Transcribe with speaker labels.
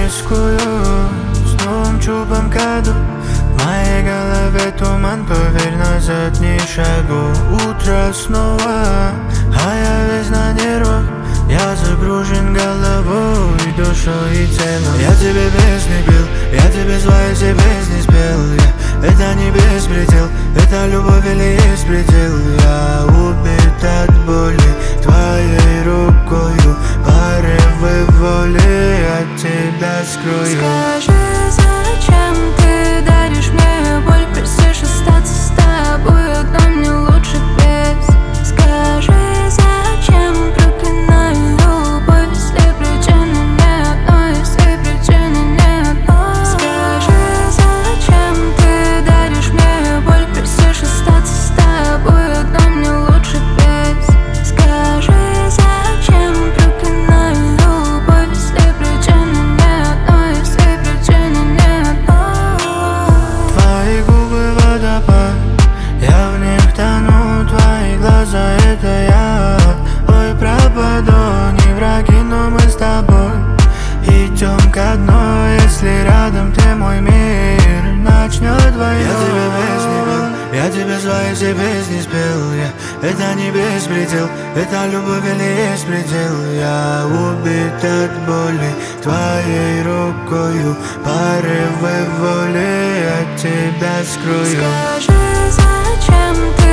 Speaker 1: рискую с новым чубом году. В моей голове туман, поверь, назад не шагу. Утро снова, а я весь на нервах. Я загружен головой, душой и телом. Я тебе песни пел, я тебе свои все песни спел. Это не беспредел, это любовь или есть предел. Я убит от боли твоей рукою, порывы воли от тебя скрою.
Speaker 2: Скажи, зачем ты даришь мне боль? Просишь остаться с тобой, но мне лучше без. Скажи, зачем проклинаю любовь, если причины не одной, если причины не одной? Скажи, зачем ты даришь мне боль? Просишь остаться с тобой, но мне лучше без. Скажи, зачем проклинаю любовь, если причины не одной, если причины не одной?
Speaker 1: Твои губы водопад, я в них тону, твои глаза это я. Ой, пропаду, не враги, но мы с тобой идем ко дну, если рядом ты, мой мир начнет войну. Я тебе песни пел, я тебе свои все песни спел. Это не беспредел, это любовь или есть предел. Я убит от боли твоей рукою, порывы воли от тебя скрою.
Speaker 2: Скажи, зачем ты